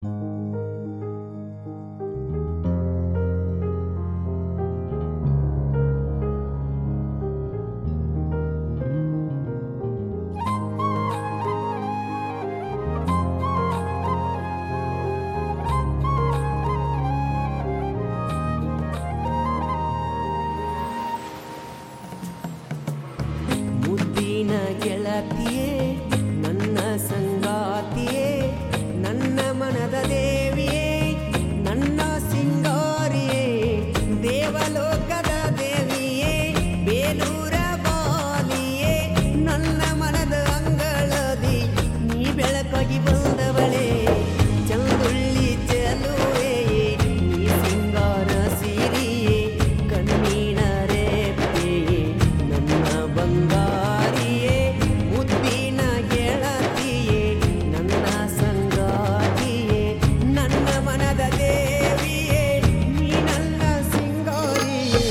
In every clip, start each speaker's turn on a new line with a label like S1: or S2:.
S1: ಮುದ್ದಿನ ಗೆಳತಿಯೇ ನನ್ನ ಸಂಗಾತಿಯೇ ನನ್ನ ಮನದ ದೇವಿಯೇ ನನ್ನ ಸಿಂಗಾರಿಯೇ ದೇವಲೋಕದ ದೇವಿಯೇ ಬೇಲೂರ ಬಾಲಿಯೇ ನನ್ನ ಮನದ ಅಂಗಳದಿ ನೀ ಬೆಳಕಾಗಿ ಬಂದವಳೇ ಚಂದುಳ್ಳಿ ಚೆಲುವೆ ನೀ ಸಿಂಗಾರ ಸಿರಿಯೇ ಕಣ್ಣಿನ ರೇಪೆಯೇ ನನ್ನ ಬಂಗಾರಿಯೇ ಮುದ್ದಿನ ಗೆಳತಿಯೇ ನನ್ನ ಸಂಗಾತಿಯೇ ನನ್ನ ಮನದ ದೇವಿಯೇ ನೀ ನನ್ನ ಸಿಂಗಾರಿಯೇ.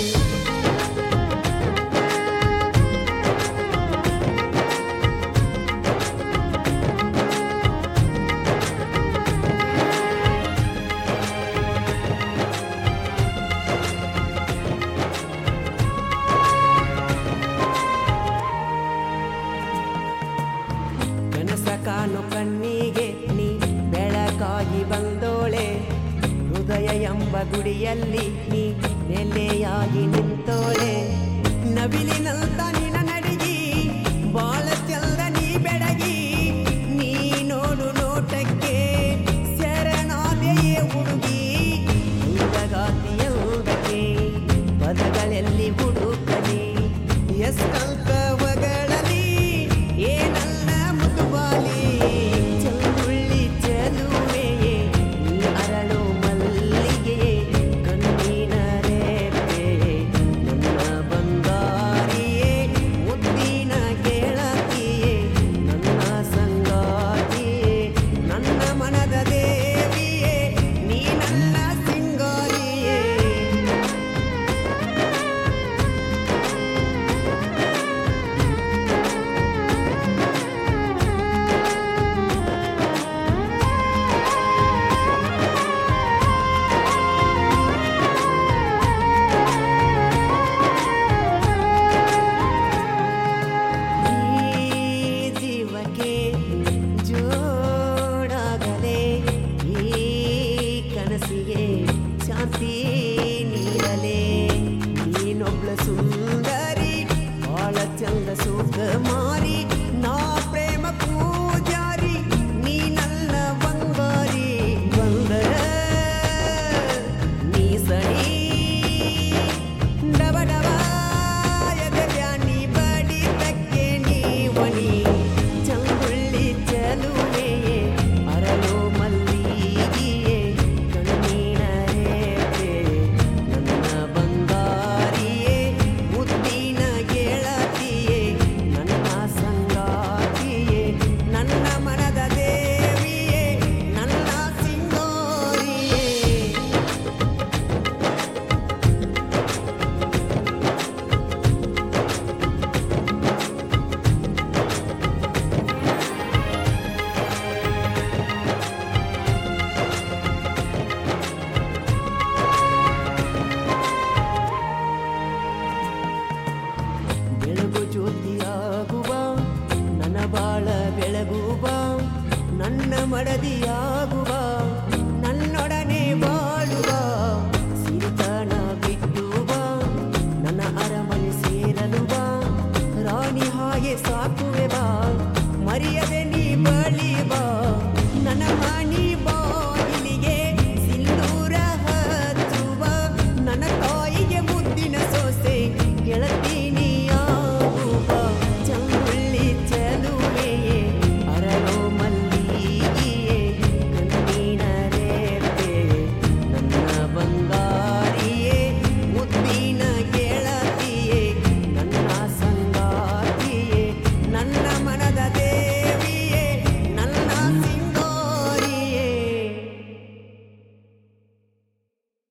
S1: ಕನಸ ಕಾಣು ಕಣ್ಣಿಗೆ ನೀ ಬೆಳಕಾಗಿ ಬಂದೋಳೆ ಹೃದಯ ಎಂಬ ಗುಡಿಯಲ್ಲಿ ನೀ ನೆಲೆಯಾಗಿ ನಿಂತೋಳೆ ನವಿಲಿನಂತ ನಿನ್ನ ನಡಿಗಿ ಬಾಳ ಚಂದ ನೀ ಬೆಡಗಿ ನೀ ನೋಡು ನೋಟಕ್ಕೆ ಶರಣಾದೆಯೇ ಹುಡುಗಿ ಹುಡುಗಾತಿಯೊಂದಕ್ಕೆ ಪದಗಳಲ್ಲಿ ಹುಡುಕಲಿ ಎಷ್ಟಂಕವಗಳಲ್ಲಿ ಏನಲ್ಲ ಮುದುಬಾಲಿ ಚಂದುಳ್ಳಿ ಚೆಲುವೆಯೇ ನೀ ಅರಳು ಮಲ್ಲಿಗೆಯೇ ಕಣ್ಣಿನ ರೇಪೆಯೇ ನನ್ನ ಬಂಗಾರಿಯೇ ಮುದ್ದಿನ ಗೆಳತಿಯೇ ನನ್ನ ಸಂಗಾತಿಯೇ ನನ್ನ ಮನದ ದೇವಿಯೇ ನೀ ನನ್ನ ಸಿಂಗಾರಿಯೇ. ಈ ಜೀವಕ್ಕೆ ಜೋಡಾಗಲೇ ಈ ಕನಸಿಗೆ ಶಾಂತಿ ನೀಡಲೇ ನೀನೊಬ್ಳ ಸುಂದರಿ ಬಾಳ ಚಂದ ಸುಕುಮಾರಿ ನಾ ಪ್ರೇಮ ಪೂಜಾರಿ ನೀ ನನ್ನ ಬಂಗಾರಿ ಬಂದರ ನೀ ಸರಿ ಡಬ ಡಬ ಎದೆಬ್ಯಾನಿ ಬಡಿತಕ್ಕೆ ನೀವನಿ ಚಂದುಳ್ಳಿ ಚೆಲುವೆಯೇ ಅರಳು ಮಲ್ಲಿಗೆಯೇ ಕಣ್ಣಿನ ರೇಪೆಯೇ ನನ್ನ ಬಂಗಾರಿಯೇ ಮುದ್ದಿನ ಗೆಳತಿಯೇ ನನ್ನ ಸಂಗಾತಿಯೇ ನನ್ನ ಮನದ ದೇವಿಯೇ ನನ್ನ ಸಿಂಗಾರಿಯೇ. ಬೆಳಗು ಜ್ಯೋತಿಯಾಗುವ ನನ್ನ ಬಾಳ ಬೆಳಗುವ ನನ್ನ ಮಡದಿಯಾಗುವ ನನ್ನೊಡನೆ ಬಾಳುವ ಸಿರಿತನ ಬಿಟ್ಟುವ ನನ್ನ ಅರಮನೆ ಸೇರಲು ಬಾ ರಾಣಿ ಹಾಗೆ ಸಾಕುವೆ ಬಾ ಮರೆಯದೆ ನೀ ಬಳಿ ಬಾ ನನ್ನ ಮಣಿ